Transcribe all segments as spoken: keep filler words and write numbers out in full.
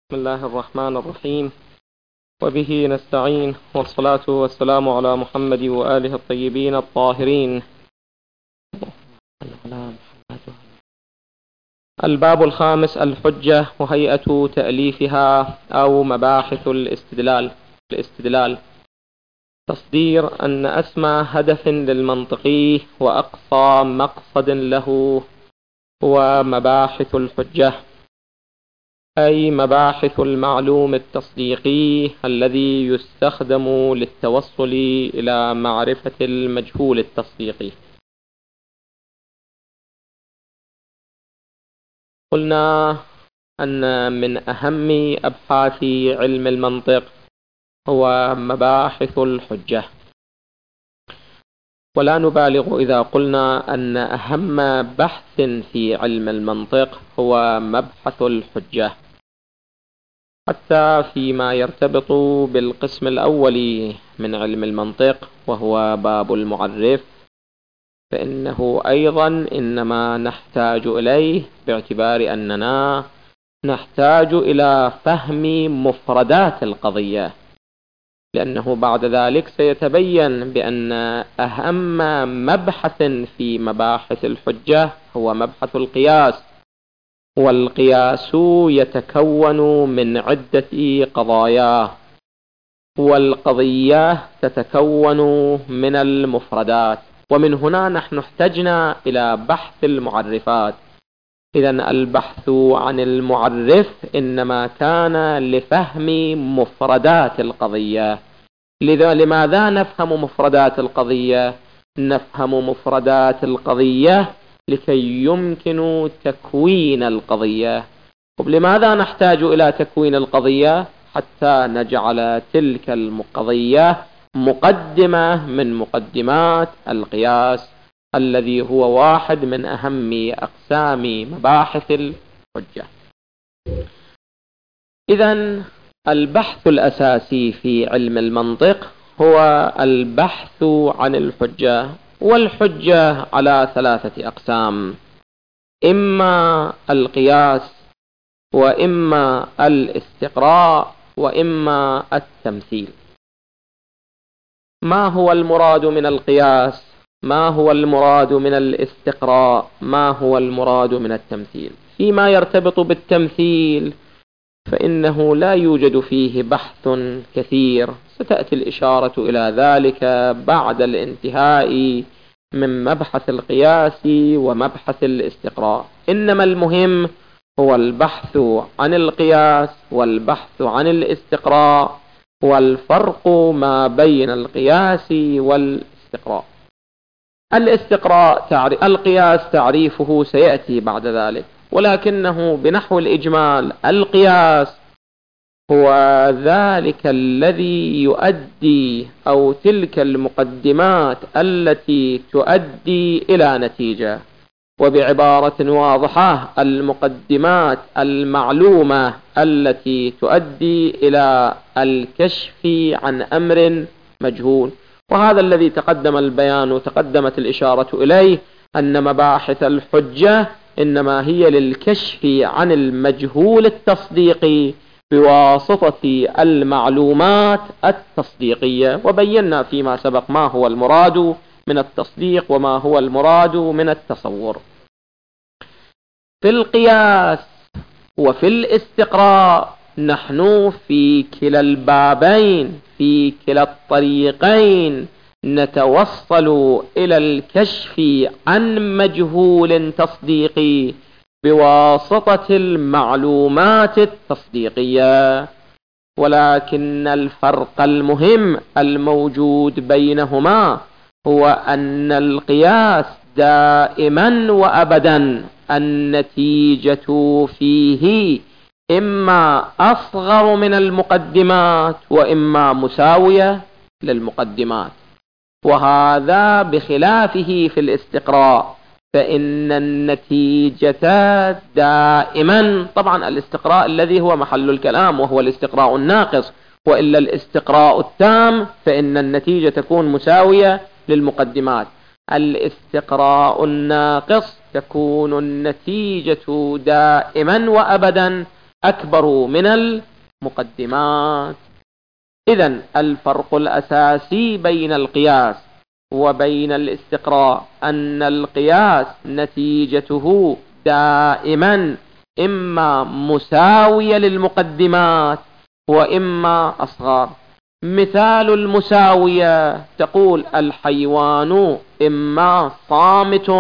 بسم الله الرحمن الرحيم، وبه نستعين، والصلاة والسلام على محمد وآله الطيبين الطاهرين. الباب الخامس: الحجة وهيئة تأليفها أو مباحث الاستدلال. الاستدلال تصدير أن أسمى هدف للمنطقي وأقصى مقصد له هو مباحث الحجة، أي مباحث المعلوم التصديقي الذي يستخدم للتوصل إلى معرفة المجهول التصديقي. قلنا أن من أهم أبحاث علم المنطق هو مباحث الحجة، ولا نبالغ إذا قلنا أن أهم بحث في علم المنطق هو مبحث الحجة، حتى فيما يرتبط بالقسم الأول من علم المنطق وهو باب المعرف، فإنه أيضا إنما نحتاج إليه باعتبار أننا نحتاج إلى فهم مفردات القضية، لأنه بعد ذلك سيتبين بأن أهم مبحث في مباحث الحجة هو مبحث القياس، والقياس يتكون من عدة قضايا، والقضية تتكون من المفردات، ومن هنا نحن احتجنا إلى بحث المعرفات. إذن البحث عن المعرف إنما كان لفهم مفردات القضية. لذا لماذا نفهم مفردات القضية؟ نفهم مفردات القضية لكي يمكن تكوين القضية. ولماذا نحتاج إلى تكوين القضية؟ حتى نجعل تلك القضية مقدمة من مقدمات القياس الذي هو واحد من أهم أقسام مباحث الحجة. إذن البحث الأساسي في علم المنطق هو البحث عن الحجة، والحجة على ثلاثة أقسام: إما القياس، وإما الاستقراء، وإما التمثيل. ما هو المراد من القياس؟ ما هو المراد من الاستقراء؟ ما هو المراد من التمثيل؟ فيما يرتبط بالتمثيل فإنه لا يوجد فيه بحث كثير، ستأتي الإشارة إلى ذلك بعد الانتهاء من مبحث القياس ومبحث الاستقراء. إنما المهم هو البحث عن القياس والبحث عن الاستقراء، والفرق ما بين القياس والاستقراء. الاستقراء تعريف القياس تعريفه سيأتي بعد ذلك، ولكنه بنحو الإجمال: القياس هو ذلك الذي يؤدي أو تلك المقدمات التي تؤدي إلى نتيجة، وبعبارة واضحة: المقدمات المعلومة التي تؤدي إلى الكشف عن أمر مجهول. وهذا الذي تقدم البيان وتقدمت الإشارة إليه، أن مباحث الحجة إنما هي للكشف عن المجهول التصديقي بواسطة المعلومات التصديقية، وبينا فيما سبق ما هو المراد من التصديق وما هو المراد من التصور. في القياس وفي الاستقراء نحن في كلا البابين، في كلا الطريقين نتوصل إلى الكشف عن مجهول تصديقي بواسطة المعلومات التصديقية، ولكن الفرق المهم الموجود بينهما هو أن القياس دائما وأبدا النتيجة فيه إما أصغر من المقدمات وإما مساوية للمقدمات، وهذا بخلافه في الاستقراء، فإن النتيجة دائما، طبعا الاستقراء الذي هو محل الكلام وهو الاستقراء الناقص، وإلا الاستقراء التام فإن النتيجة تكون مساوية للمقدمات. الاستقراء الناقص تكون النتيجة دائما وأبدا أكبر من المقدمات. إذن الفرق الأساسي بين القياس وبين الاستقراء أن القياس نتيجته دائما إما مساوية للمقدمات وإما أصغر. مثال المساوية تقول الحيوان إما صامت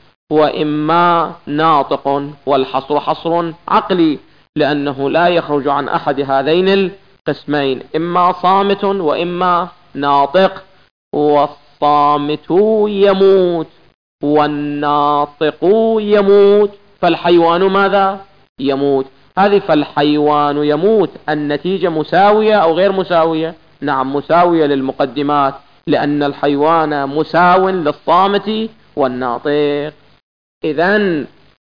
وإما ناطق، والحصر حصر عقلي لأنه لا يخرج عن أحد هذين القسمين، إما صامت وإما ناطق. والصامت يموت والناطق يموت، فالحيوان ماذا؟ يموت. هذه فالحيوان يموت النتيجة مساوية أو غير مساوية؟ نعم مساوية للمقدمات، لأن الحيوان مساو للصامت والناطق. إذن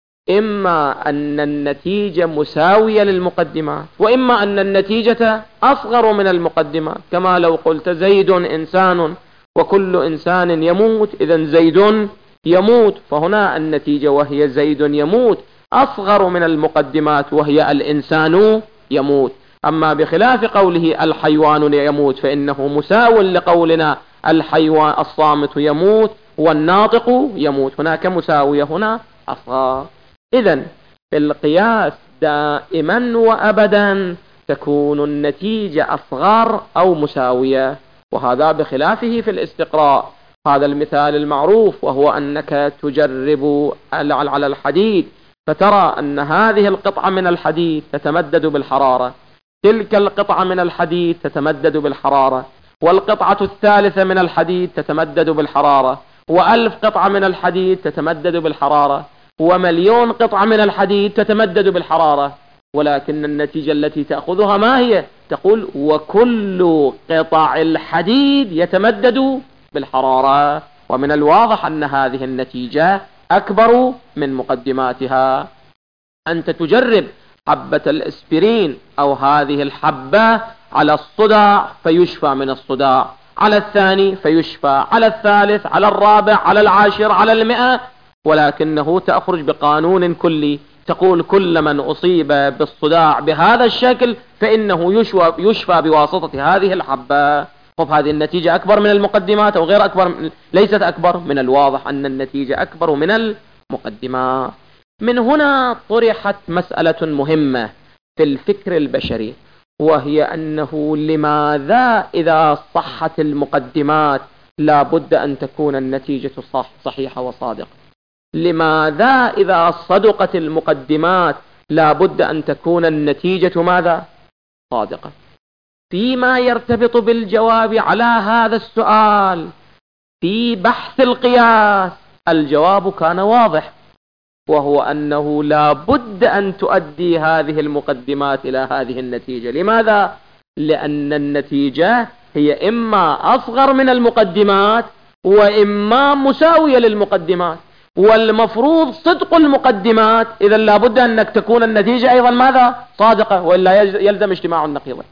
إما أن النتيجة مساوية للمقدمات وإما أن النتيجة أصغر من المقدمات، كما لو قلت زيد إنسان وكل إنسان يموت، إذن زيد يموت، فهنا النتيجة وهي زيد يموت أصغر من المقدمات وهي الإنسان يموت. أما بخلاف قوله الحيوان يموت فإنه مساو لقولنا الحيوان الصامت يموت والناطق يموت، هناك مساوية هنا أصغر. إذن في القياس دائما وأبدا تكون النتيجة أصغر أو مساوية، وهذا بخلافه في الاستقراء. هذا المثال المعروف وهو أنك تجرب على الحديد فترى أن هذه القطعة من الحديد تتمدد بالحرارة، تلك القطعة من الحديد تتمدد بالحرارة، والقطعة الثالثة من الحديد تتمدد بالحرارة، وألف قطعة من الحديد تتمدد بالحرارة، ومليون قطعة من الحديد تتمدد بالحرارة، ولكن النتيجة التي تأخذها ما هي؟ تقول وكل قطع الحديد يتمدد بالحرارة. ومن الواضح أن هذه النتيجة أكبر من مقدماتها. أنت تجرب حبة الإسبرين أو هذه الحبة على الصداع فيشفى من الصداع، على الثاني فيشفى، على الثالث، على الرابع، على العاشر، على المئة، ولكنه تخرج بقانون كلي تقول كل من أصيب بالصداع بهذا الشكل فإنه يشفى, يشفى بواسطة هذه الحبة. طب هذه النتيجة أكبر من المقدمات أو غير أكبر؟ ليست أكبر. من الواضح أن النتيجة أكبر من المقدمات. من هنا طرحت مسألة مهمة في الفكر البشري، وهي أنه لماذا إذا صحت المقدمات لا بد أن تكون النتيجة صح صحيحة وصادقة؟ لماذا إذا صدقت المقدمات لا بد أن تكون النتيجة ماذا؟ صادقة؟ فيما يرتبط بالجواب على هذا السؤال في بحث القياس الجواب كان واضح، وهو أنه لا بد أن تؤدي هذه المقدمات إلى هذه النتيجة. لماذا؟ لأن النتيجة هي إما أصغر من المقدمات وإما مساوية للمقدمات، والمفروض صدق المقدمات، إذا لا بد أنك تكون النتيجة أيضا ماذا؟ صادقة، وإلا يلزم اجتماع النقيضين.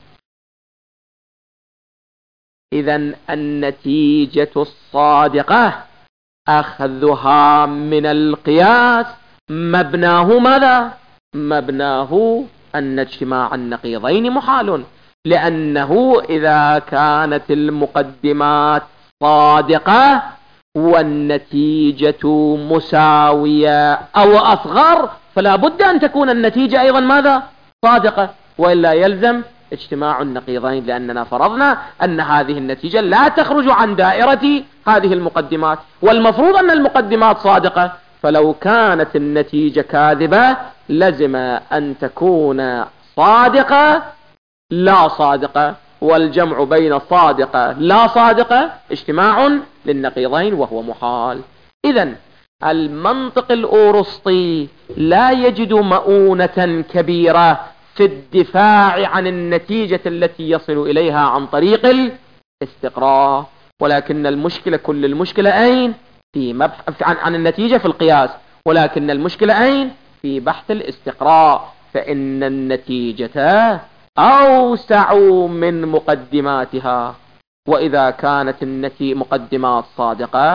إذن النتيجة الصادقة أخذها من القياس مبناه ماذا؟ مبناه أن اجتماع النقيضين محال، لأنه إذا كانت المقدمات صادقة والنتيجة مساوية أو أصغر فلا بد أن تكون النتيجة أيضا ماذا؟ صادقة، وإلا يلزم اجتماع النقيضين، لأننا فرضنا أن هذه النتيجة لا تخرج عن دائرة هذه المقدمات، والمفروض أن المقدمات صادقة، فلو كانت النتيجة كاذبة لزم أن تكون صادقة لا صادقة، والجمع بين صادقة لا صادقة اجتماع للنقيضين وهو محال. إذن المنطق الأورسطي لا يجد مؤونة كبيرة في الدفاع عن النتيجة التي يصل إليها عن طريق الاستقراء، ولكن المشكلة كل المشكلة أين؟ في مبحث عن, عن النتيجة في القياس، ولكن المشكلة أين؟ في بحث الاستقراء، فإن النتيجة أوسع من مقدماتها، وإذا كانت النتيجة مقدمات صادقة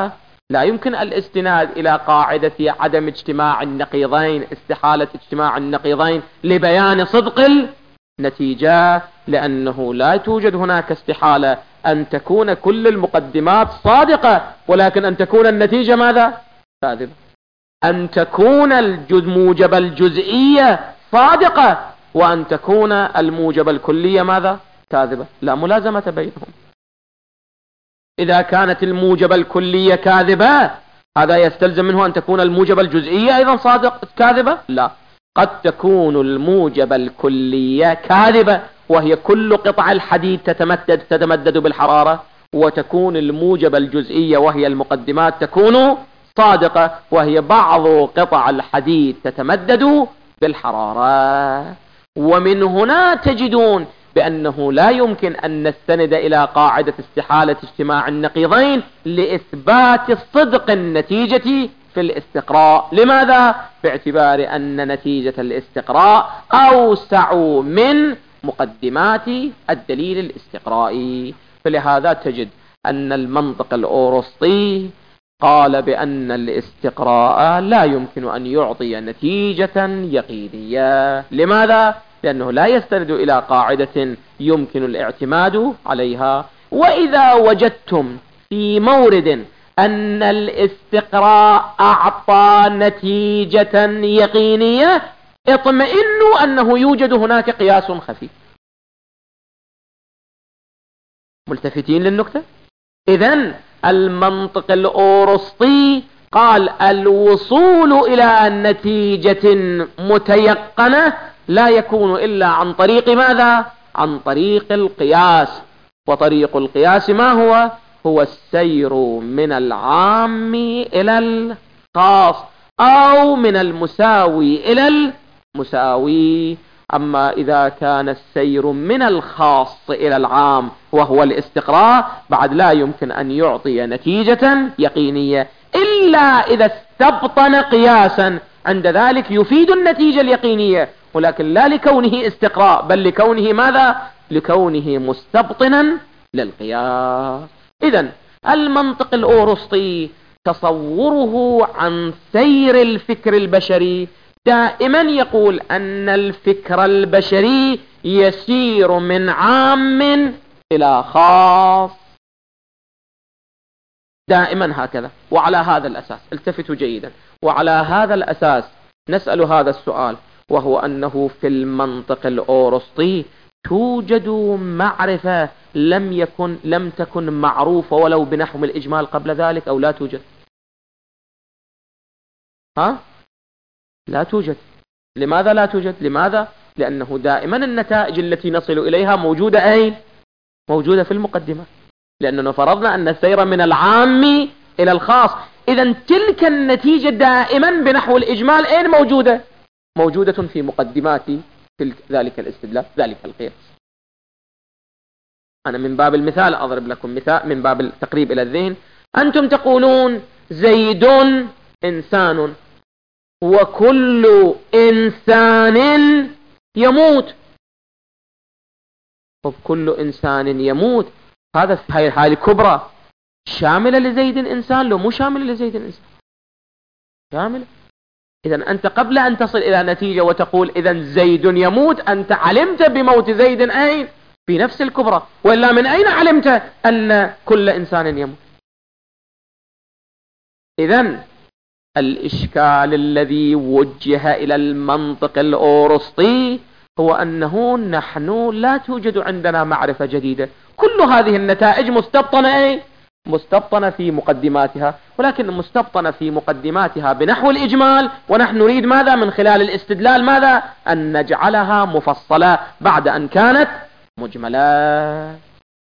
لا يمكن الاستناد إلى قاعدة عدم اجتماع النقيضين، استحالة اجتماع النقيضين لبيان صدق النتيجة، لأنه لا توجد هناك استحالة أن تكون كل المقدمات صادقة ولكن أن تكون النتيجة ماذا؟ كاذبة. أن تكون الموجب الجزئية صادقة وأن تكون الموجب الكلية ماذا؟ كاذبة. لا ملازمة بينهم. إذا كانت الموجب الكلية كاذبة هذا يستلزم منه أن تكون الموجب الجزئية أيضا صادق كاذبة؟ لا، قد تكون الموجب الكلية كاذبة وهي كل قطع الحديد تتمدد تتمدد بالحرارة، وتكون الموجب الجزئية وهي المقدمات تكون صادقة وهي بعض قطع الحديد تتمدد بالحرارة. ومن هنا تجدون بأنه لا يمكن أن نستند إلى قاعدة استحالة اجتماع النقيضين لإثبات صدق النتيجة في الاستقراء. لماذا؟ باعتبار أن نتيجة الاستقراء أوسع من مقدمات الدليل الاستقرائي. فلهذا تجد أن المنطق الأوروسطي قال بأن الاستقراء لا يمكن أن يعطي نتيجة يقينية. لماذا؟ لأنه لا يستند إلى قاعدة يمكن الاعتماد عليها. وإذا وجدتم في مورد أن الاستقراء أعطى نتيجة يقينية اطمئنوا أنه يوجد هناك قياس خفي. ملتفتين للنكتة؟ إذن المنطق الأوروسطي قال الوصول إلى نتيجة متيقنة لا يكون إلا عن طريق ماذا؟ عن طريق القياس. وطريق القياس ما هو؟ هو السير من العام إلى الخاص أو من المساوي إلى المساوي. أما إذا كان السير من الخاص إلى العام وهو الاستقراء بعد لا يمكن أن يعطي نتيجة يقينية إلا إذا استبطن قياسا، عند ذلك يفيد النتيجة اليقينية، ولكن لا لكونه استقراء بل لكونه ماذا؟ لكونه مستبطنا للقياس. إذن المنطق الأوروسطي تصوره عن سير الفكر البشري دائما يقول أن الفكر البشري يسير من عام إلى خاص، دائما هكذا. وعلى هذا الأساس التفتوا جيدا، وعلى هذا الأساس نسأل هذا السؤال، وهو أنه في المنطق الأوروسطي توجد معرفة لم يكن لم تكن معروفة ولو بنحو الإجمال قبل ذلك، أو لا توجد؟ ها؟ لا توجد. لماذا لا توجد؟ لماذا؟ لأنه دائما النتائج التي نصل إليها موجودة أين؟ موجودة في المقدمة، لأننا فرضنا أن السير من العام إلى الخاص. إذا تلك النتيجة دائما بنحو الإجمال أين موجودة؟ موجودة في مقدمات تلك ذلك الاستدلال، ذلك القياس. أنا من باب المثال أضرب لكم مثال من باب التقريب إلى الذهن. أنتم تقولون زيد إنسان وكل إنسان يموت، وكل إنسان يموت هذا هاي الحالة الكبرى شاملة لزيد إنسان لو مو شاملة لزيد إنسان؟ شاملة. إذا أنت قبل أن تصل إلى نتيجة وتقول إذا زيد يموت أنت علمت بموت زيد أين؟ في نفس الكبرى، وإلا من أين علمت أن كل إنسان يموت؟ إذن الإشكال الذي وجه إلى المنطق الأوروسطي هو أنه نحن لا توجد عندنا معرفة جديدة، كل هذه النتائج مستبطنة أي؟ مستبطنة في مقدماتها، ولكن مستبطنة في مقدماتها بنحو الإجمال، ونحن نريد ماذا من خلال الاستدلال؟ ماذا؟ أن نجعلها مفصلة بعد أن كانت مجملة.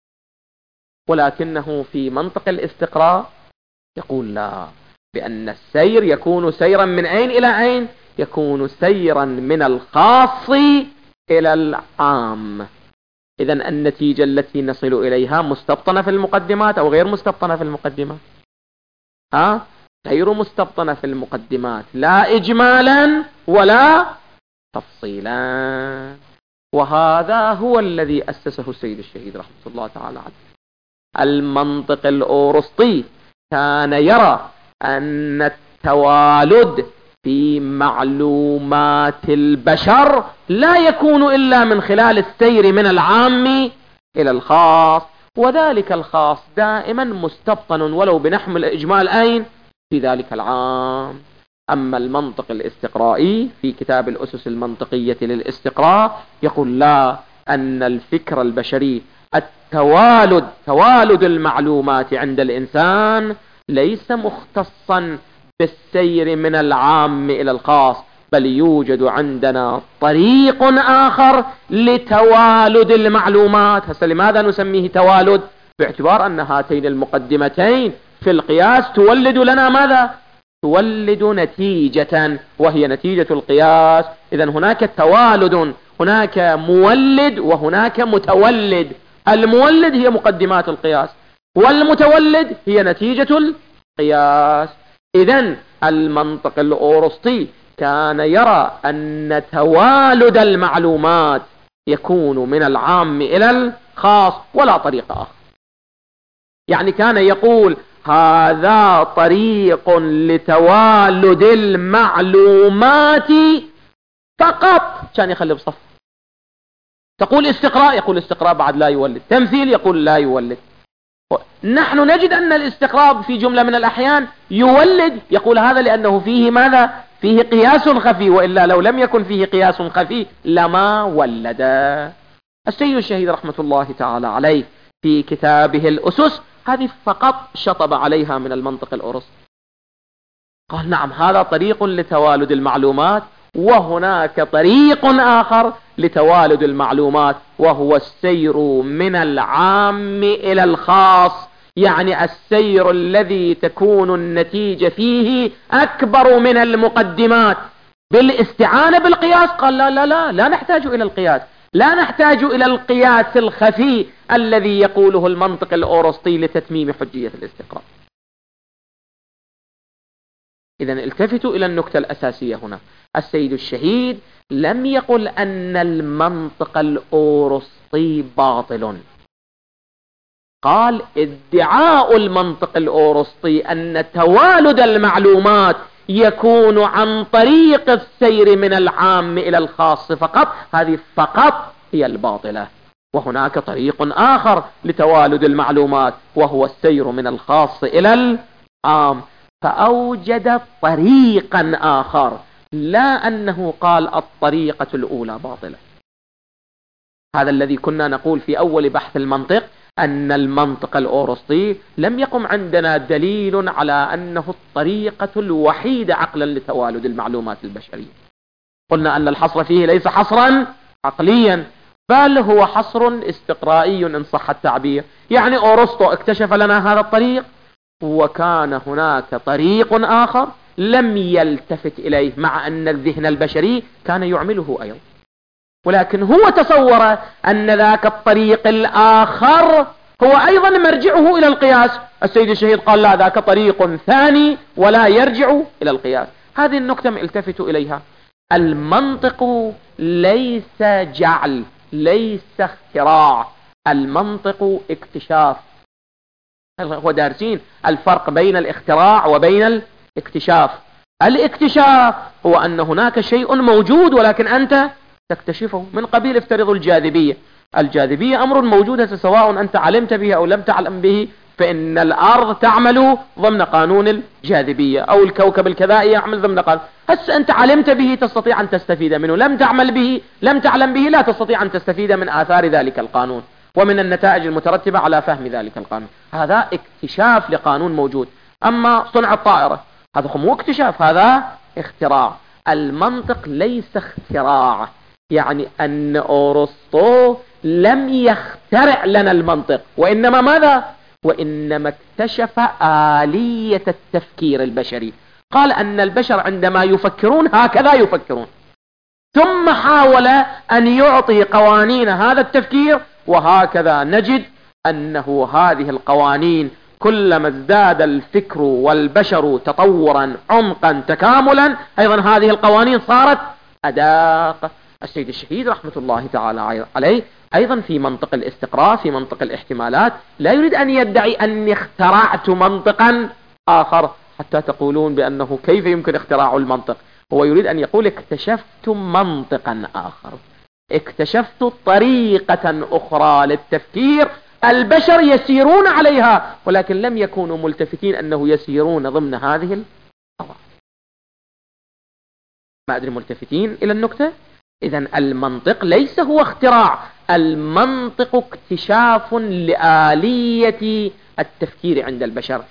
ولكنه في منطق الاستقراء يقول لا، بأن السير يكون سيرا من أين إلى أين؟ يكون سيرا من الخاص إلى العام. إذن النتيجة التي نصل إليها مستبطنة في المقدمات أو غير مستبطنة في المقدمات؟ ها؟ غير مستبطنة في المقدمات، لا إجمالا ولا تفصيلا. وهذا هو الذي أسسه السيد الشهيد رحمة الله تعالى عليه. المنطق الأوروسطي كان يرى أن التوالد في معلومات البشر لا يكون إلا من خلال السير من العام إلى الخاص، وذلك الخاص دائما مستبطن ولو بنحو الإجمال أين؟ في ذلك العام. أما المنطق الاستقرائي في كتاب الأسس المنطقية للاستقراء يقول لا، أن الفكر البشري التوالد توالد المعلومات عند الإنسان ليس مختصا بالسير من العام إلى الخاص، بل يوجد عندنا طريق آخر لتوالد المعلومات. هسه لماذا نسميه توالد؟ باعتبار أن هاتين المقدمتين في القياس تولد لنا ماذا؟ تولد نتيجة وهي نتيجة القياس. إذا هناك توالد، هناك مولد وهناك متولد. المولد هي مقدمات القياس، والمتولد هي نتيجة القياس. إذن المنطق الأورسطي كان يرى أن توالد المعلومات يكون من العام إلى الخاص ولا طريق آخر. يعني كان يقول هذا طريق لتوالد المعلومات فقط. كان يخلي بصف. تقول استقراء، يقول استقراء بعد لا يولد. تمثيل، يقول لا يولد. نحن نجد أن الاستقراء في جملة من الأحيان يولد، يقول هذا لأنه فيه ماذا؟ فيه قياس خفي، وإلا لو لم يكن فيه قياس خفي لما ولد. السيد الشهيد رحمة الله تعالى عليه في كتابه الأسس هذه فقط شطب عليها من المنطق الأورسطي. قال نعم، هذا طريق لتوالد المعلومات، وهناك طريق آخر لتوالد المعلومات وهو السير من العام إلى الخاص، يعني السير الذي تكون النتيجة فيه أكبر من المقدمات بالاستعانة بالقياس. قال لا لا لا لا نحتاج إلى القياس، لا نحتاج إلى القياس الخفي الذي يقوله المنطق الأورسطي لتتميم حجية الاستقراء. إذن التفتوا إلى النكتة الأساسية هنا. السيد الشهيد لم يقل أن المنطق الأورسطي باطل، قال ادعاء المنطق الأورسطي أن توالد المعلومات يكون عن طريق السير من العام إلى الخاص فقط، هذه فقط هي الباطلة. وهناك طريق آخر لتوالد المعلومات وهو السير من الخاص إلى العام، فأوجد طريقا آخر، لا أنه قال الطريقة الأولى باطلة. هذا الذي كنا نقول في أول بحث المنطق، أن المنطق الأورسطي لم يقم عندنا دليل على أنه الطريقة الوحيدة عقلا لتوالد المعلومات البشرية. قلنا أن الحصر فيه ليس حصرا عقليا، بل هو حصر استقرائي إن صح التعبير. يعني أورسطو اكتشف لنا هذا الطريق، وكان هناك طريق آخر لم يلتفت إليه، مع أن الذهن البشري كان يعمله أيضا، ولكن هو تصور أن ذاك الطريق الآخر هو أيضا مرجعه إلى القياس. السيد الشهيد قال لا، ذاك طريق ثاني ولا يرجع إلى القياس. هذه النكتة التفتوا إليها. المنطق ليس جعل، ليس اختراع، المنطق اكتشاف. هو دارسين الفرق بين الاختراع وبين الاكتشاف. الاكتشاف هو أن هناك شيء موجود ولكن أنت تكتشفه، من قبيل افترض الجاذبية. الجاذبية أمر موجود، سواء أنت علمت به أو لم تعلم به، فإن الأرض تعمل ضمن قانون الجاذبية، أو الكوكب الكذائي يعمل ضمن قانون. هس أنت علمت به تستطيع أن تستفيد منه، لم تعمل به، لم تعلم به، لا تستطيع أن تستفيد من آثار ذلك القانون ومن النتائج المترتبة على فهم ذلك القانون. هذا اكتشاف لقانون موجود. أما صنع الطائرة هذا مو اكتشاف، هذا اختراع. المنطق ليس اختراع، يعني أن أورسطو لم يخترع لنا المنطق، وإنما ماذا؟ وإنما اكتشف آلية التفكير البشري. قال أن البشر عندما يفكرون هكذا يفكرون، ثم حاول أن يعطي قوانين هذا التفكير، وهكذا نجد أنه هذه القوانين كلما ازداد الفكر والبشر تطورا عمقا تكاملا، أيضا هذه القوانين صارت أداق. السيد الشهيد رحمة الله تعالى عليه أيضا في منطق الاستقراء، في منطق الاحتمالات، لا يريد أن يدعي أني اخترعت منطقا آخر حتى تقولون بأنه كيف يمكن اختراع المنطق. هو يريد أن يقول اكتشفت منطقا آخر، اكتشفت طريقة أخرى للتفكير البشر يسيرون عليها، ولكن لم يكونوا ملتفتين أنه يسيرون ضمن هذه القواعد. ما أدري ملتفتين إلى النكتة؟ إذن المنطق ليس هو اختراع، المنطق اكتشاف لآلية التفكير عند البشر،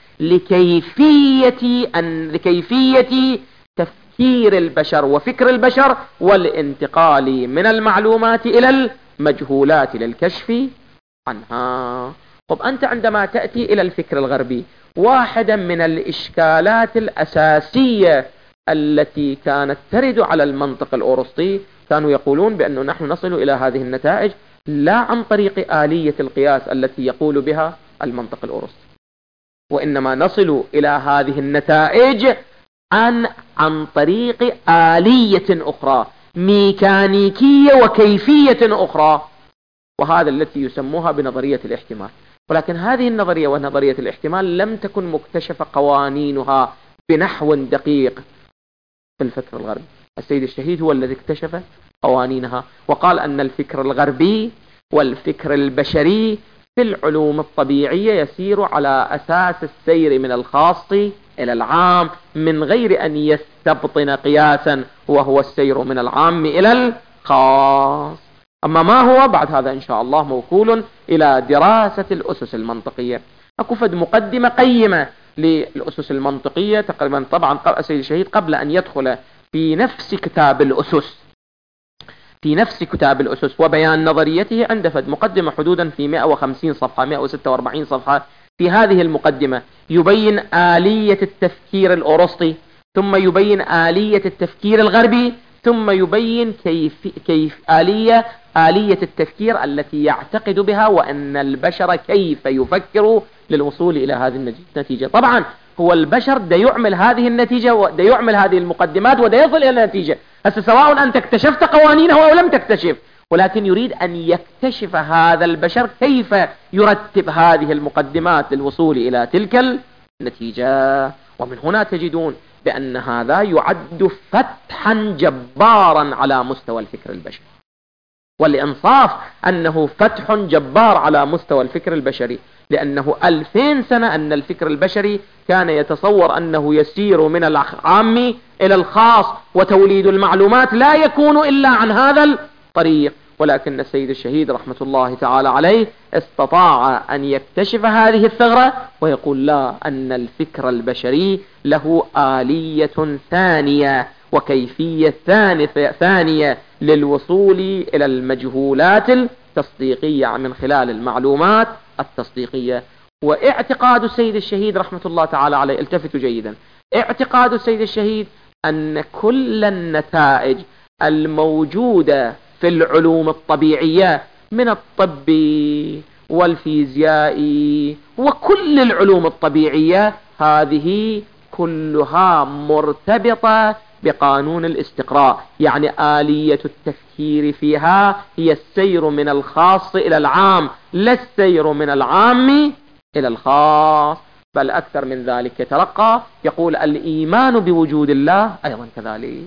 لكيفية أن لكيفية تفكير البشر وفكر البشر والانتقال من المعلومات إلى المجهولات للكشف عنها. طب أنت عندما تأتي إلى الفكر الغربي، واحدا من الإشكالات الأساسية التي كانت ترد على المنطق الأوروسطي، كانوا يقولون بأنه نحن نصل إلى هذه النتائج لا عن طريق آلية القياس التي يقول بها المنطق الأوروسطي، وإنما نصل إلى هذه النتائج عن عن طريق آلية أخرى ميكانيكية وكيفية أخرى، وهذا التي يسموها بنظرية الاحتمال. ولكن هذه النظرية ونظرية الاحتمال لم تكن مكتشفة قوانينها بنحو دقيق في الفكر الغربي. السيد الشهيد هو الذي اكتشف قوانينها، وقال أن الفكر الغربي والفكر البشري في العلوم الطبيعية يسير على أساس السير من الخاص إلى العام من غير أن يستبطن قياسا، وهو السير من العام إلى الخاص. أما ما هو بعد هذا إن شاء الله موكول إلى دراسة الأسس المنطقية. أكفد مقدمة قيمة للأسس المنطقية تقريبا. طبعا السيد الشهيد قبل أن يدخل في نفس كتاب الأسس في نفس كتاب الأسس وبيان نظريته عنده فد مقدمة حدودا في مئة وخمسين صفحة مئة وستة وأربعين صفحة. في هذه المقدمة يبين آلية التفكير الأوروسطي، ثم يبين آلية التفكير الغربي، ثم يبين كيف كيف آلية آلية التفكير التي يعتقد بها وأن البشر كيف يفكر للوصول إلى هذه النتيجة. طبعا هو البشر دا يعمل هذه النتيجة ودا يعمل هذه المقدمات ودا يصل إلى النتيجة، هسه سواء أنت اكتشفت قوانينه أو لم تكتشف، ولكن يريد أن يكتشف هذا البشر كيف يرتب هذه المقدمات للوصول إلى تلك النتيجة. ومن هنا تجدون بأن هذا يعد فتحا جبارا على مستوى الفكر البشري، والإنصاف أنه فتح جبار على مستوى الفكر البشري، لأنه ألفين سنة أن الفكر البشري كان يتصور أنه يسير من العام إلى الخاص، وتوليد المعلومات لا يكون إلا عن هذا الطريق. ولكن السيد الشهيد رحمة الله تعالى عليه استطاع أن يكتشف هذه الثغرة ويقول لا، أن الفكر البشري له آلية ثانية وكيفية ثانية للوصول إلى المجهولات التصديقية من خلال المعلومات التصديقية. واعتقاد السيد الشهيد رحمة الله تعالى عليه، التفتوا جيدا، اعتقاد السيد الشهيد أن كل النتائج الموجودة في العلوم الطبيعية من الطب والفيزياء وكل العلوم الطبيعية هذه كلها مرتبطة بقانون الاستقراء، يعني آلية التفكير فيها هي السير من الخاص إلى العام، لا السير من العام إلى الخاص، بل أكثر من ذلك يترقى، يقول الإيمان بوجود الله أيضا كذلك،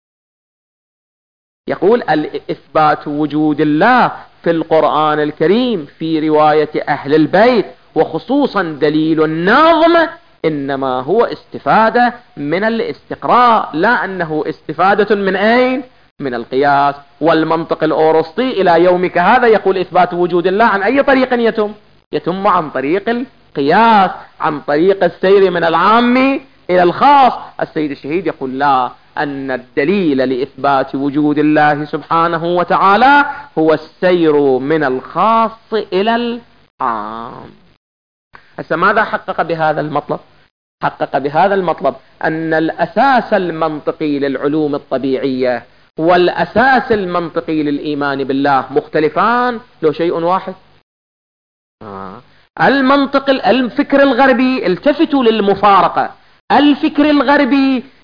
يقول الإثبات وجود الله في القرآن الكريم في رواية أهل البيت وخصوصا دليل النظم إنما هو استفادة من الاستقراء، لا أنه استفادة من أين؟ من القياس. والمنطق الأوروسطي إلى يومك هذا يقول إثبات وجود الله عن أي طريق يتم؟ يتم عن طريق القياس، عن طريق السير من العام إلى الخاص. السيد الشهيد يقول لا، أن الدليل لإثبات وجود الله سبحانه وتعالى هو السير من الخاص إلى العام. هسه ماذا حقق بهذا المطلب؟ حقق بهذا المطلب أن الأساس المنطقي للعلوم الطبيعية والأساس المنطقي للإيمان بالله مختلفان لو شيء واحد. آه. المنطق الفكر الغربي التفتوا للمفارقة، الفكر الغربي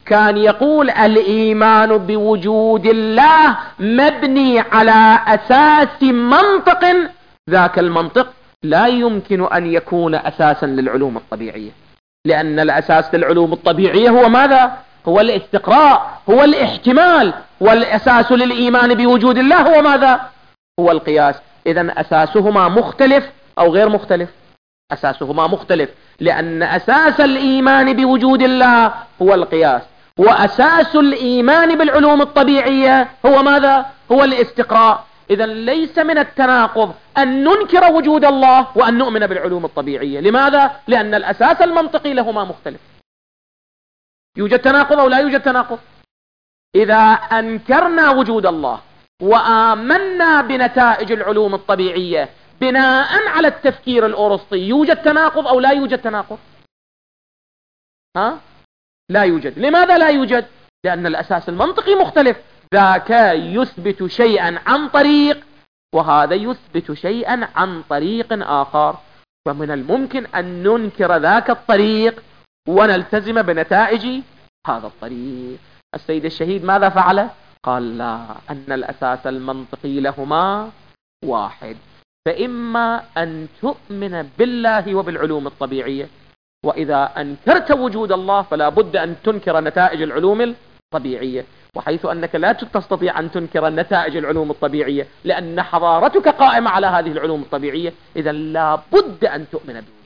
كان يقول الإيمان بوجود الله مبني على أساس منطق، ذاك المنطق لا يمكن أن يكون أساسا للعلوم الطبيعية، لأن الأساس للعلوم الطبيعية هو ماذا؟ هو الاستقراء، هو الاحتمال، والأساس للإيمان بوجود الله هو ماذا؟ هو القياس. إذن أساسهما مختلف أو غير مختلف؟ أساسهما مختلف، لأن أساس الإيمان بوجود الله هو القياس، وأساس الإيمان بالعلوم الطبيعية هو ماذا؟ هو الاستقراء. إذن ليس من التناقض أن ننكر وجود الله وأن نؤمن بالعلوم الطبيعية. لماذا؟ لأن الأساس المنطقي لهما مختلف. يوجد تناقض أو لا يوجد تناقض؟ إذا أنكرنا وجود الله وآمنا بنتائج العلوم الطبيعية بناء على التفكير الأرسطي، يوجد تناقض أو لا يوجد تناقض؟ ها؟ لا يوجد. لماذا لا يوجد؟ لأن الأساس المنطقي مختلف، ذاك يثبت شيئا عن طريق وهذا يثبت شيئا عن طريق آخر، فمن الممكن أن ننكر ذاك الطريق ونلتزم بنتائج هذا الطريق. السيد الشهيد ماذا فعل؟ قال لا، أن الأساس المنطقي لهما واحد، فإما أن تؤمن بالله وبالعلوم الطبيعية، وإذا أنكرت وجود الله فلا بد أن تنكر نتائج العلوم الطبيعية، وحيث أنك لا تستطيع أن تنكر نتائج العلوم الطبيعية لأن حضارتك قائمة على هذه العلوم الطبيعية، إذا لا بد أن تؤمن بوجود.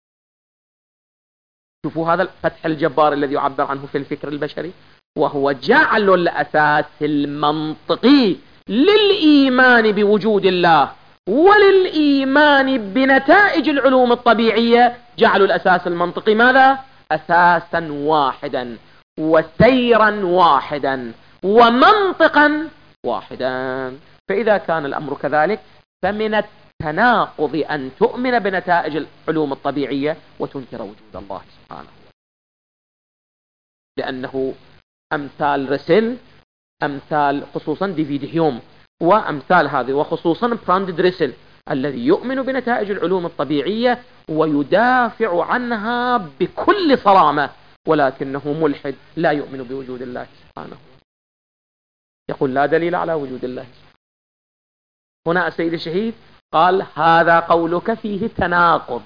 شوفوا هذا الفتح الجبار الذي يعبر عنه في الفكر البشري، وهو جعل الأساس المنطقي للإيمان بوجود الله وللإيمان بنتائج العلوم الطبيعية، جعلوا الأساس المنطقي ماذا؟ أساسا واحدا وسيرا واحدا ومنطقا واحدا. فإذا كان الأمر كذلك فمن التناقض أن تؤمن بنتائج العلوم الطبيعية وتنكر وجود الله سبحانه، لأنه أمثال رسل، أمثال خصوصا ديفيد هيوم وأمثال هذه، وخصوصا براند دريسل الذي يؤمن بنتائج العلوم الطبيعية ويدافع عنها بكل صرامة، ولكنه ملحد لا يؤمن بوجود الله سبحانه، يقول لا دليل على وجود الله. هنا السيد الشهيد قال هذا قولك فيه تناقض،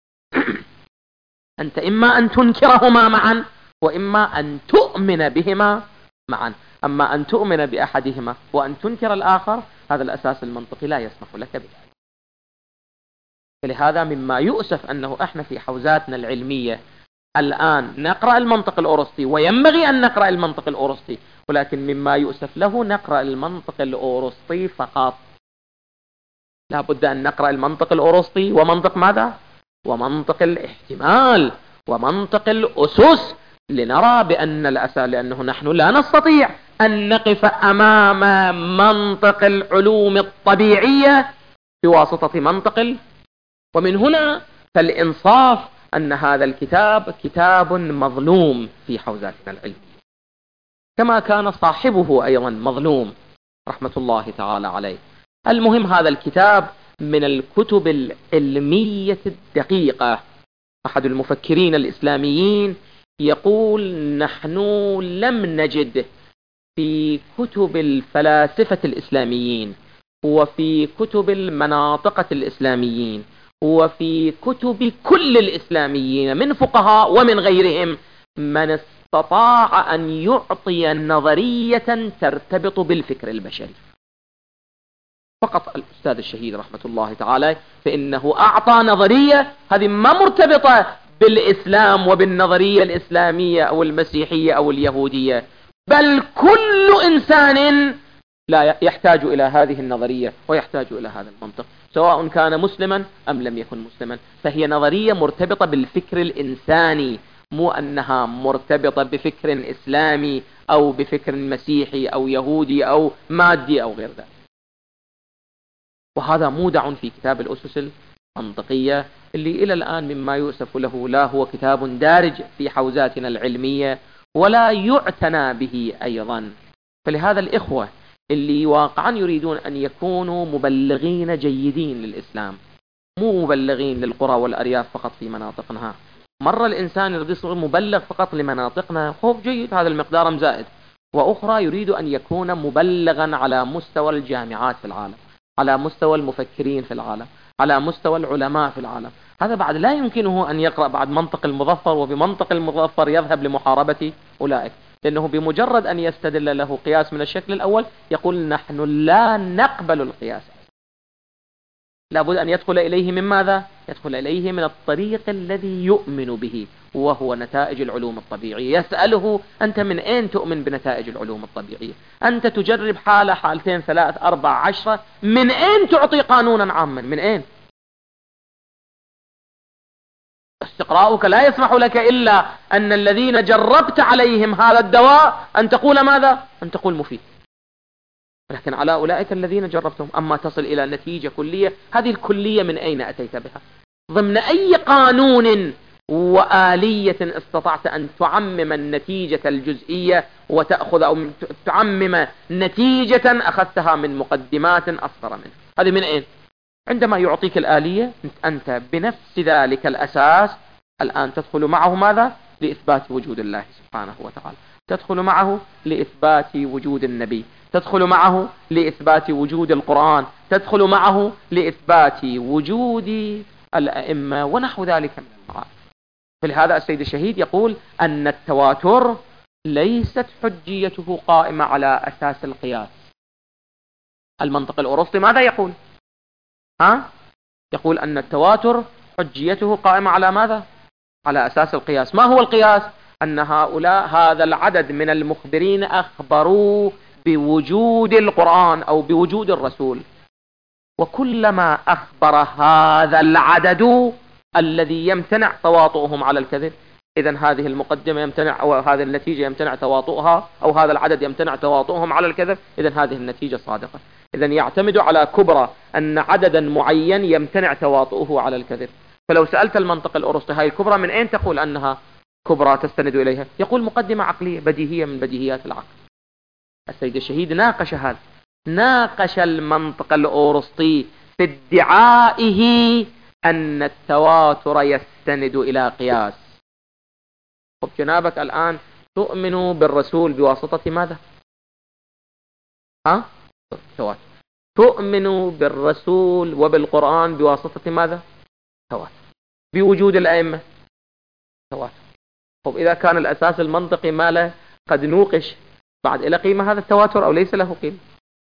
أنت إما أن تنكرهما معا وإما أن تؤمن بهما معا، أما أن تؤمن بأحدهما وأن تنكر الآخر هذا الأساس المنطقي لا يسمح لك بذلك. فلهذا مما يؤسف أنه إحنا في حوزاتنا العلمية الآن نقرأ المنطق الأرسطي، وينبغي أن نقرأ المنطق الأرسطي، ولكن مما يؤسف له نقرأ المنطق الأرسطي فقط. لا بد أن نقرأ المنطق الأرسطي ومنطق ماذا؟ ومنطق الاحتمال ومنطق الأسس، لنرى بأن الأساس، لأنه نحن لا نستطيع أن نقف أمام منطق العلوم الطبيعية بواسطة منطق ال... ومن هنا فالإنصاف أن هذا الكتاب كتاب مظلوم في حوزاتنا العلمية، كما كان صاحبه أيضا مظلوم رحمة الله تعالى عليه. المهم هذا الكتاب من الكتب العلمية الدقيقة. أحد المفكرين الإسلاميين يقول نحن لم نجد في كتب الفلاسفة الإسلاميين وفي كتب المناطقة الإسلاميين وفي كتب كل الإسلاميين من فقهاء ومن غيرهم من استطاع أن يعطي نظرية ترتبط بالفكر البشري. فقط الأستاذ الشهيد رحمة الله تعالى فإنه أعطى نظرية هذه ما مرتبطة بالإسلام وبالنظرية الإسلامية أو المسيحية أو اليهودية، بل كل إنسان لا يحتاج إلى هذه النظرية ويحتاج إلى هذا المنطق، سواء كان مسلما أم لم يكن مسلما، فهي نظرية مرتبطة بالفكر الإنساني، مو أنها مرتبطة بفكر إسلامي أو بفكر مسيحي أو يهودي أو مادي أو غير ذلك. وهذا مودع في كتاب الأسس المنطقية اللي إلى الآن مما يؤسف له لا هو كتاب دارج في حوزاتنا العلمية ولا يعتنى به أيضا. فلهذا الإخوة اللي واقعا يريدون أن يكونوا مبلغين جيدين للإسلام، مو مبلغين للقرى والأرياف فقط في مناطقنا، مرة الإنسان يريد يصير مبلغ فقط لمناطقنا، خوف جيد، هذا المقدار زائد. وأخرى يريد أن يكون مبلغا على مستوى الجامعات في العالم، على مستوى المفكرين في العالم، على مستوى العلماء في العالم. هذا بعد لا يمكنه أن يقرأ بعد منطق المظفر، وبمنطق المظفر يذهب لمحاربة أولئك، لأنه بمجرد أن يستدل له قياس من الشكل الأول يقول نحن لا نقبل القياس. لابد أن يدخل إليه من ماذا؟ يدخل إليه من الطريق الذي يؤمن به، وهو نتائج العلوم الطبيعية. يسأله أنت من أين تؤمن بنتائج العلوم الطبيعية؟ أنت تجرب حالة حالتين ثلاث أربع عشرة، من أين تعطي قانونا عاما؟ من أين؟ استقراؤك لا يسمح لك إلا أن الذين جربت عليهم هذا الدواء أن تقول ماذا؟ أن تقول مفيد. لكن على أولئك الذين جربتهم، أما تصل إلى نتيجة كلية، هذه الكلية من أين أتيت بها؟ ضمن أي قانون وآلية استطعت أن تعمم النتيجة الجزئية وتأخذ، أو تعمم نتيجة أخذتها من مقدمات أصغر منها؟ هذه من أين؟ عندما يعطيك الآلية أنت بنفس ذلك الأساس الآن تدخل معه ماذا؟ لإثبات وجود الله سبحانه وتعالى، تدخل معه لإثبات وجود النبي، تدخل معه لإثبات وجود القرآن، تدخل معه لإثبات وجود الأئمة ونحو ذلك من المعارف. فلهذا السيد الشهيد يقول أن التواتر ليست حجيته قائمة على أساس القياس. المنطق الأرسطي ماذا يقول؟ ها؟ يقول أن التواتر حجيته قائمة على ماذا؟ على أساس القياس. ما هو القياس؟ أن هؤلاء هذا العدد من المخبرين أخبروا بوجود القرآن أو بوجود الرسول، وكلما أخبر هذا العدد الذي يمتنع تواطؤهم على الكذب، إذن هذه المقدمة يمتنع، أو هذه النتيجة يمتنع تواطؤها، أو هذا العدد يمتنع تواطؤهم على الكذب، إذن هذه النتيجة صادقة. إذن يعتمد على كبرى أن عددا معين يمتنع تواطؤه على الكذب. فلو سألت المنطق الأرسطي هاي الكبرى من أين تقول أنها كبرى تستند إليها؟ يقول مقدمة عقلية بديهية من بديهيات العقل. السيد الشهيد ناقش هذا، ناقش المنطق الأرسطي في ادعائه أن التواتر يستند إلى قياس. طب جنابك الآن تؤمن بالرسول بواسطة ماذا؟ ها؟ تواتر. تؤمن بالرسول وبالقرآن بواسطة ماذا؟ تواتر. بوجود الأئمة؟ تواتر. طب إذا كان الأساس المنطقي ما له قد نوقش، بعد إلى قيمة هذا التواتر أو ليس له قيمة؟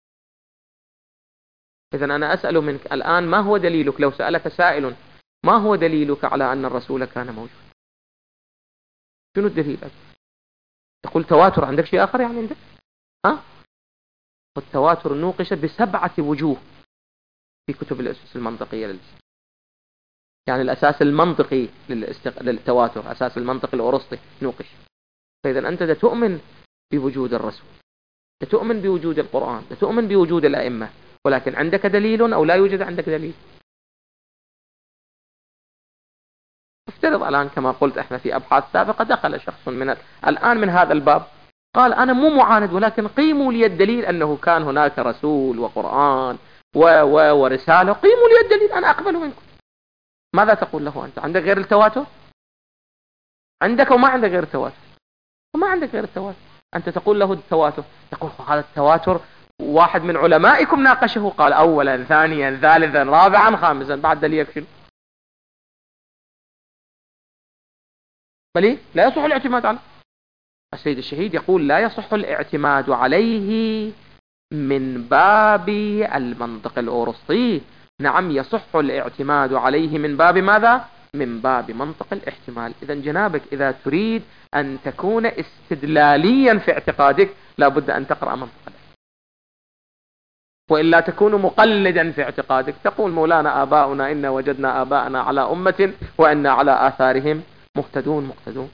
إذن أنا أسأل منك الآن ما هو دليلك؟ لو سألك سائل ما هو دليلك على أن الرسول كان موجود؟ شنو الدليل؟ تقول تواتر، عندك شيء آخر يعني عندك؟ ها؟ والتواتر نوقش بسبعة وجوه في كتب الأسس المنطقية للإسلام. يعني الأساس المنطقي للاستق... للتواتر، أساس المنطق الأرسطي نوقش. فإذا أنت تؤمن بوجود الرسول، تؤمن بوجود القرآن، تؤمن بوجود الأئمة، ولكن عندك دليل أو لا يوجد عندك دليل؟ افترض الآن كما قلت احنا في أبحاث سابقة دخل شخص من الآن من هذا الباب قال أنا مو معاند، ولكن قيموا لي الدليل أنه كان هناك رسول وقرآن و و ورسالة، قيموا لي الدليل أنا أقبل منكم. ماذا تقول له أنت؟ عندك غير التواتر؟ عندك وما عندك غير التواتر؟ وما عندك غير التواتر. أنت تقول له التواتر، يقول هذا التواتر واحد من علمائكم ناقشه، قال أولا ثانيا ثالثا رابعا خامسا، بعد دليل يكفي. بل لا يصح الاعتماد عليه. السيد الشهيد يقول لا يصح الاعتماد عليه من باب المنطق الأرسطي. نعم يصح الاعتماد عليه من باب ماذا؟ من باب منطق الاحتمال. إذا جنابك إذا تريد أن تكون استدلاليا في اعتقادك لابد أن تقرأ منطق الاحتمال، وإلا تكون مقلدا في اعتقادك، تقول مولانا آباؤنا إنا وجدنا آباءنا على أمة وإنا على آثارهم مهتدون مقتدون.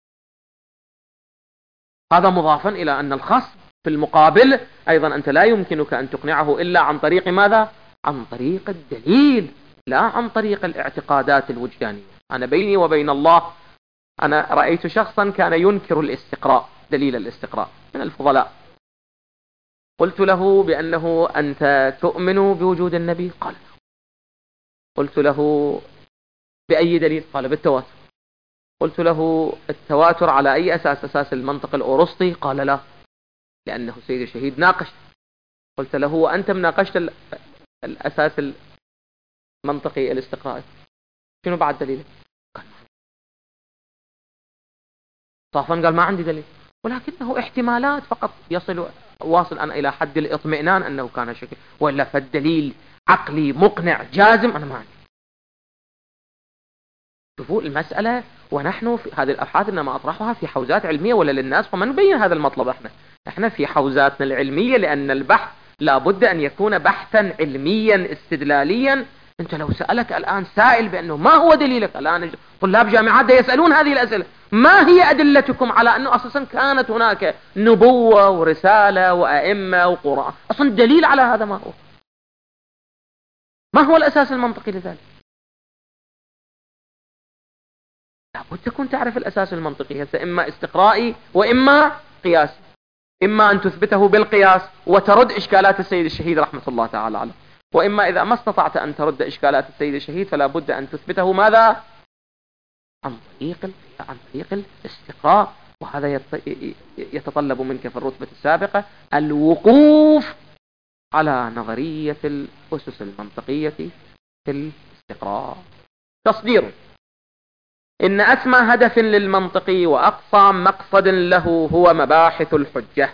هذا مضافا إلى أن الخاص في المقابل أيضا أنت لا يمكنك أن تقنعه إلا عن طريق ماذا؟ عن طريق الدليل، لا عن طريق الاعتقادات الوجدانية. أنا بيني وبين الله أنا رأيت شخصا كان ينكر الاستقراء، دليل الاستقراء من الفضلاء، قلت له بأنه أنت تؤمن بوجود النبي؟ قال قلت له بأي دليل؟ قال بالتواتر. قلت له التواتر على أي أساس؟ أساس المنطق الأورسطي؟ قال لا، لأنه سيد الشهيد ناقش. قلت له وأنت مناقشت الأساس المنطقي الاستقرائي، شنو بعد دليل؟ صافا قال ما عندي دليل، ولكنه احتمالات فقط يصل واصل أنا إلى حد الاطمئنان أنه كان شكل، وإلا فالدليل عقلي مقنع جازم أنا ما عندي. شوفوا المسألة، ونحن في هذه الأبحاث إنما أطرحها في حوزات علمية ولا للناس، فما نبين هذا المطلب. احنا احنا في حوزاتنا العلمية، لأن البحث لابد أن يكون بحثا علميا استدلاليا. أنت لو سألك الآن سائل بأنه ما هو دليلك، الآن طلاب جامعات يسألون هذه الأسئلة، ما هي أدلتكم على أنه أساسا كانت هناك نبوة ورسالة وأئمة وقرآن؟ أصلا دليل على هذا ما هو؟ ما هو الأساس المنطقي لذلك؟ لابد تكون تعرف الأساس المنطقي، هسه إما استقرائي وإما قياسي. إما أن تثبته بالقياس وترد إشكالات السيد الشهيد رحمة الله تعالى عليه، وإما إذا ما استطعت أن ترد إشكالات السيد الشهيد فلا بد أن تثبته ماذا؟ عن طريق عن طريق الاستقراء. وهذا يتطلب منك في الرتبة السابقة الوقوف على نظرية الأسس المنطقية في الاستقراء. تصدير: إن أسمى هدف للمنطقي وأقصى مقصد له هو مباحث الحجة.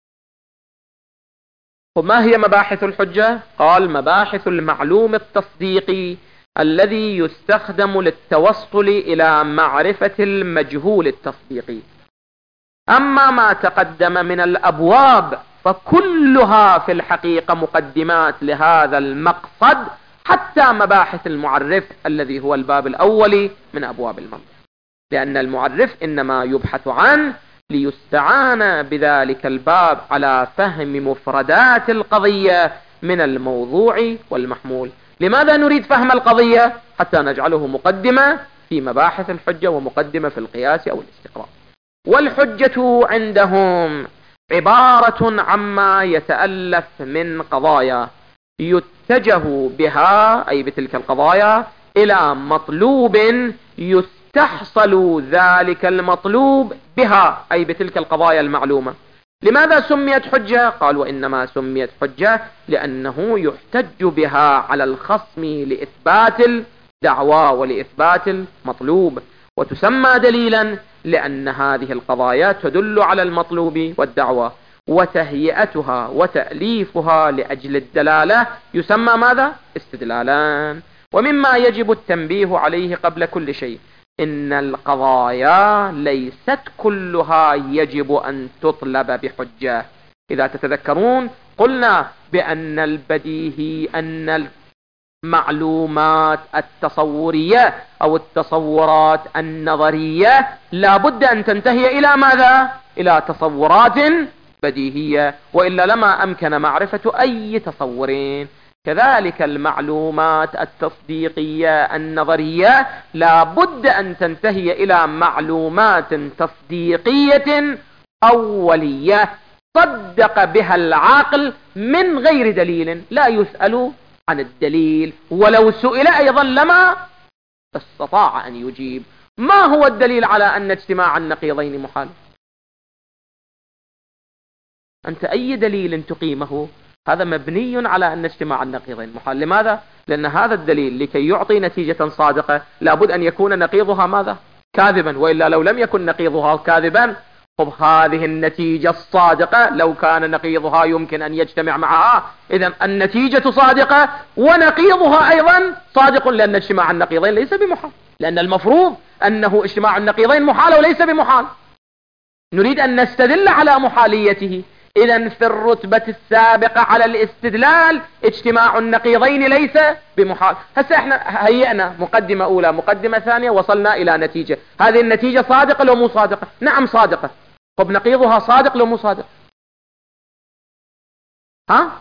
وما هي مباحث الحجة؟ قال: مباحث المعلوم التصديقي الذي يستخدم للتوصل إلى معرفة المجهول التصديقي. أما ما تقدم من الأبواب فكلها في الحقيقة مقدمات لهذا المقصد، حتى مباحث المعرف الذي هو الباب الأول من أبواب المنطق، لأن المعرف إنما يبحث عنه ليستعان بذلك الباب على فهم مفردات القضية من الموضوع والمحمول. لماذا نريد فهم القضية؟ حتى نجعله مقدمة في مباحث الحجة ومقدمة في القياس أو الاستقراء. والحجة عندهم عبارة عما يتألف من قضايا يتجه بها، أي بتلك القضايا، إلى مطلوب يستحصل ذلك المطلوب بها، أي بتلك القضايا المعلومة. لماذا سميت حجة؟ قال: وإنما سميت حجة لأنه يحتج بها على الخصم لإثبات الدعوى ولإثبات المطلوب، وتسمى دليلا لأن هذه القضايا تدل على المطلوب والدعوى، وتهيئتها وتأليفها لأجل الدلالة يسمى ماذا؟ استدلالا. ومما يجب التنبيه عليه قبل كل شيء إن القضايا ليست كلها يجب أن تطلب بحجة. إذا تتذكرون قلنا بأن البديهي أن المعلومات التصورية أو التصورات النظرية لا بد أن تنتهي إلى ماذا؟ إلى تصورات بديهية، وإلا لما أمكن معرفة أي تصورين. كذلك المعلومات التصديقية النظرية لا بد أن تنتهي إلى معلومات تصديقية أولية صدق بها العقل من غير دليل، لا يسأل عن الدليل، ولو سئل أيضا لما استطاع أن يجيب. ما هو الدليل على أن اجتماع النقيضين محال؟ أنت أي دليل تقيمه هذا مبني على أن اجتماع النقيضين محال. لماذا؟ لأن هذا الدليل لكي يعطي نتيجة صادقة لابد أن يكون نقيضها ماذا؟ كاذبا، وإلا لو لم يكن نقيضها كاذبا، طب هذه النتيجة الصادقة لو كان نقيضها يمكن أن يجتمع معها، إذن النتيجة صادقة ونقيضها أيضا صادق، لأن اجتماع النقيضين ليس بمحال، لأن المفروض أنه اجتماع النقيضين محال وليس بمحال. نريد أن نستدل على محاليته. إذن في الرتبة السابقة على الاستدلال اجتماع النقيضين ليس بمحال. هسه احنا هيئنا مقدمة أولى مقدمة ثانية، وصلنا إلى نتيجة. هذه النتيجة صادقة لو مو صادقة؟ نعم صادقة. طب نقيضها صادق لو مو صادق؟ ها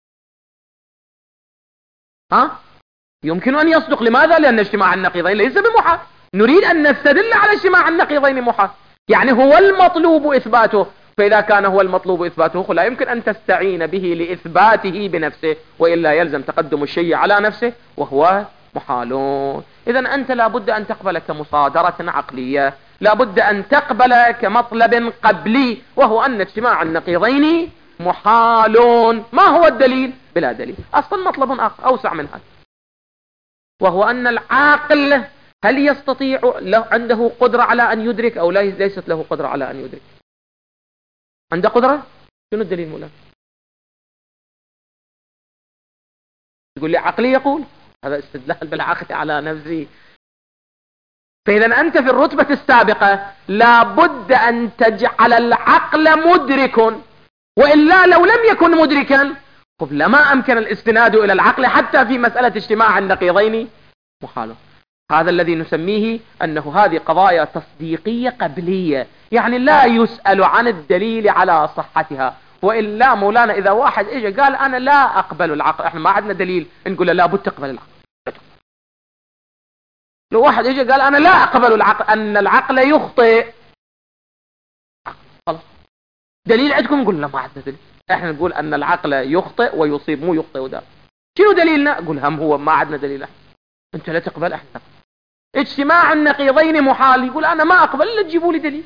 ها يمكن أن يصدق. لماذا؟ لأن اجتماع النقيضين ليس بمحال. نريد أن نستدل على اجتماع النقيضين محال، يعني هو المطلوب إثباته. فإذا كان هو المطلوب إثباته لا يمكن أن تستعين به لإثباته بنفسه، وإلا يلزم تقدم الشيء على نفسه، وهو محالون. إذا أنت لابد أن تقبل كمصادرة عقلية، لابد أن تقبل كمطلب قبلي، وهو أن اجتماع النقيضين محالون. ما هو الدليل؟ بلا دليل. أصلا مطلب آخر أوسع من هذا، وهو أن العاقل هل يستطيع، عنده قدرة على أن يدرك أو ليست له قدرة على أن يدرك؟ عنده قدرة؟ شنو الدليل مولانا؟ يقول لي عقلي، يقول هذا استدلال بالعقل على نفسي. فإذا أنت في الرتبة السابقة لابد أن تجعل العقل مدرك، وإلا لو لم يكن مدركا لما أمكن الاستناد إلى العقل حتى في مسألة اجتماع النقيضين محال. هذا الذي نسميه أنه هذه قضايا تصديقية قبلية، يعني لا يسأل عن الدليل على صحتها. وإلا مولانا إذا واحد إجا قال أنا لا أقبل العقل، إحنا ما عندنا دليل نقول له لابد تقبل العقل. لو واحد إجا قال أنا لا أقبل العقل، أن العقل يخطئ، خلاص دليل عندكم؟ نقول لا ما عندنا دليل، احنا نقول ان العقل يخطئ ويصيب، مو يخطئ وده. شنو دليلنا؟ نقول هم هو ما عندنا دليل. احنا انت لا تقبل، احنا اجتماع النقيضين محال. يقول انا ما اقبل الا تجيبوا لي دليل.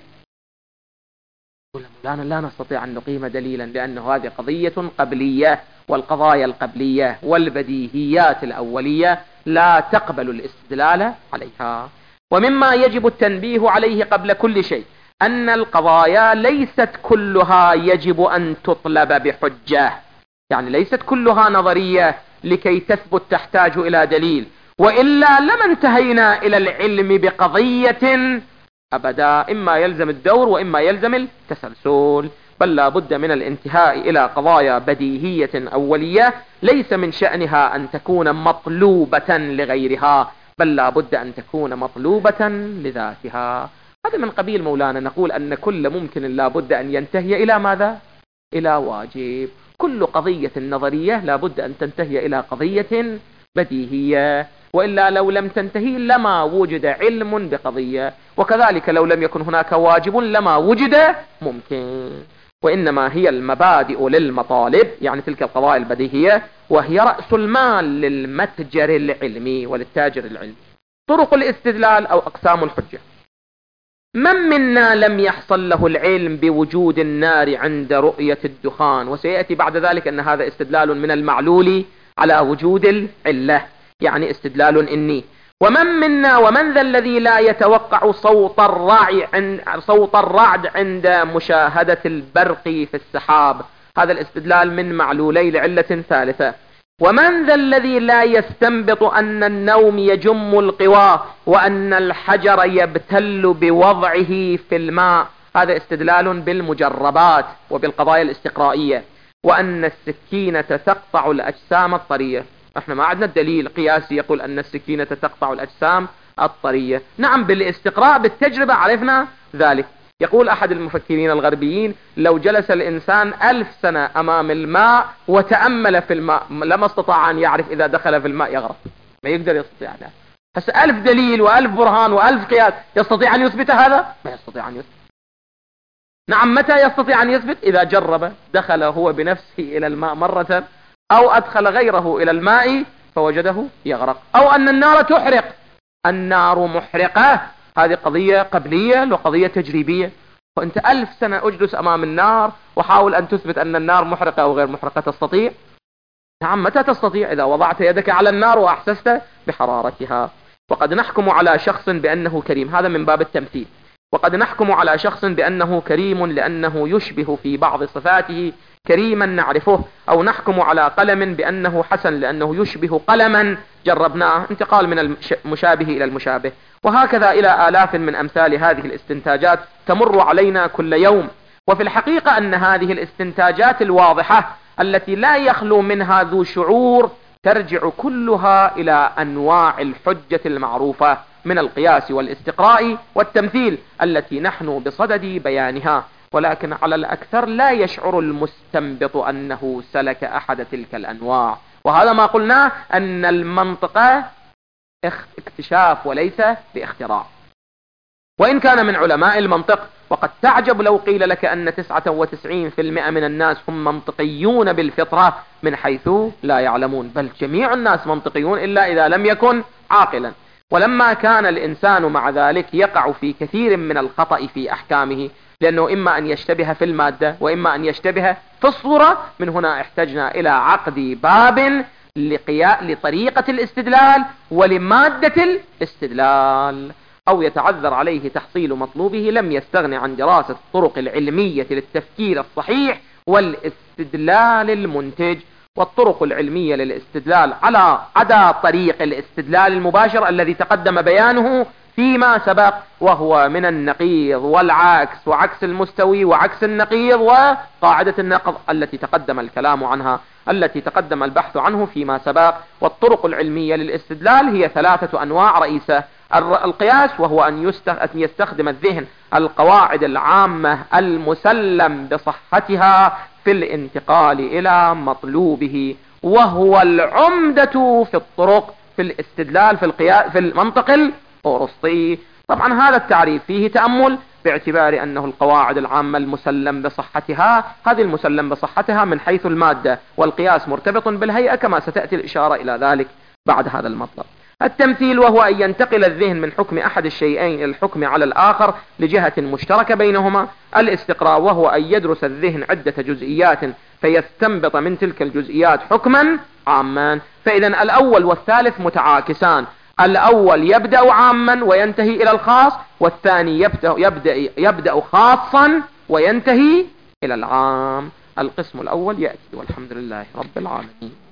يقول مولانا لا نستطيع ان نقيم دليلا، لانه هذه قضية قبلية، والقضايا القبلية والبديهيات الاولية لا تقبل الاستدلال عليها. ومما يجب التنبيه عليه قبل كل شيء أن القضايا ليست كلها يجب أن تطلب بحجة، يعني ليست كلها نظرية لكي تثبت تحتاج إلى دليل، وإلا لما انتهينا إلى العلم بقضية أبدا. إما يلزم الدور وإما يلزم التسلسل، بل لا بد من الانتهاء إلى قضايا بديهية أولية ليس من شأنها أن تكون مطلوبة لغيرها، بل لا بد أن تكون مطلوبة لذاتها. هذا من قبيل مولانا نقول أن كل ممكن لا بد أن ينتهي إلى ماذا؟ إلى واجب. كل قضية نظرية لا بد أن تنتهي إلى قضية بديهية، وإلا لو لم تنتهي لما وجد علم بقضية، وكذلك لو لم يكن هناك واجب لما وجد ممكن. وإنما هي المبادئ للمطالب، يعني تلك القضايا البديهية، وهي رأس المال للمتجر العلمي وللتاجر العلمي. طرق الاستدلال أو أقسام الحجة. من منا لم يحصل له العلم بوجود النار عند رؤية الدخان؟ وسيأتي بعد ذلك أن هذا استدلال من المعلول على وجود العلة، يعني استدلال إني. ومن منا ومن ذا الذي لا يتوقع صوت الرعد عند صوت الرعد عند مشاهدة البرق في السحاب؟ هذا الاستدلال من معلولي لعلة ثالثة. ومن ذا الذي لا يستنبط أن النوم يجم القوى وأن الحجر يبتل بوضعه في الماء؟ هذا استدلال بالمجربات وبالقضايا الاستقرائية. وأن السكينة تقطع الأجسام الطرية، احنا ما عندنا دليل قياسي يقول أن السكينة تقطع الأجسام الطرية. نعم بالإستقراء بالتجربة عرفنا ذلك. يقول أحد المفكرين الغربيين لو جلس الإنسان ألف سنة أمام الماء وتأمل في الماء لما استطاع أن يعرف إذا دخل في الماء يغرق، ما يقدر يستطيع هذا. بس ألف دليل وألف برهان وألف قياس يستطيع أن يثبت هذا؟ ما يستطيع أن يثبت. نعم متى يستطيع أن يثبت؟ إذا جرب، دخل هو بنفسه إلى الماء مرة أو أدخل غيره إلى الماء فوجده يغرق، أو أن النار تحرق. النار محرقة، هذه قضية قبلية وقضية تجريبية. فأنت ألف سنة أجلس أمام النار وحاول أن تثبت أن النار محرقة أو غير محرقة، تستطيع؟ نعم متى تستطيع؟ إذا وضعت يدك على النار وأحسست بحرارتها. وقد نحكم على شخص بأنه كريم، هذا من باب التمثيل. وقد نحكم على شخص بأنه كريم لأنه يشبه في بعض صفاته كريما نعرفه، أو نحكم على قلم بأنه حسن لأنه يشبه قلما جربناه، انتقال من المشابه إلى المشابه. وهكذا إلى آلاف من أمثال هذه الاستنتاجات تمر علينا كل يوم. وفي الحقيقة أن هذه الاستنتاجات الواضحة التي لا يخلو منها ذو شعور ترجع كلها إلى أنواع الحجة المعروفة من القياس والاستقراء والتمثيل التي نحن بصدد بيانها، ولكن على الأكثر لا يشعر المستنبط أنه سلك أحد تلك الأنواع. وهذا ما قلناه أن المنطق اكتشاف وليس باختراع. وإن كان من علماء المنطق، وقد تعجب لو قيل لك أن تسعة وتسعين بالمئة من الناس هم منطقيون بالفطرة من حيث لا يعلمون، بل جميع الناس منطقيون إلا إذا لم يكن عاقلا. ولما كان الإنسان مع ذلك يقع في كثير من الخطأ في أحكامه، لأنه إما أن يشتبه في المادة وإما أن يشتبه في الصورة، من هنا احتجنا إلى عقد باب لطريقة الاستدلال ولمادة الاستدلال. أو يتعذر عليه تحصيل مطلوبه، لم يستغن عن دراسة الطرق العلمية للتفكير الصحيح والاستدلال المنتج. والطرق العلمية للاستدلال على عدا طريق الاستدلال المباشر الذي تقدم بيانه فيما سبق، وهو من النقيض والعكس وعكس المستوي وعكس النقيض وقاعدة النقض التي تقدم الكلام عنها، التي تقدم البحث عنه فيما سبق. والطرق العلمية للاستدلال هي ثلاثة أنواع رئيسة: القياس، وهو أن يستخدم الذهن القواعد العامة المسلم بصحتها في الانتقال إلى مطلوبه، وهو العمدة في الطرق في الاستدلال في القياس في المنطق الأرسطي. طبعا هذا التعريف فيه تأمل، باعتبار أنه القواعد العامة المسلم بصحتها، هذه المسلم بصحتها من حيث المادة، والقياس مرتبط بالهيئة كما ستأتي الإشارة إلى ذلك بعد هذا المطلب. التمثيل، وهو أن ينتقل الذهن من حكم أحد الشيئين إلى الحكم على الآخر لجهة مشتركة بينهما. الاستقراء، وهو أن يدرس الذهن عدة جزئيات فيستنبط من تلك الجزئيات حكما عاما. فإذا الأول والثالث متعاكسان، الأول يبدأ عاما وينتهي إلى الخاص، والثاني يبدأ, يبدأ, يبدأ خاصا وينتهي إلى العام. القسم الأول يأتي، والحمد لله رب العالمين.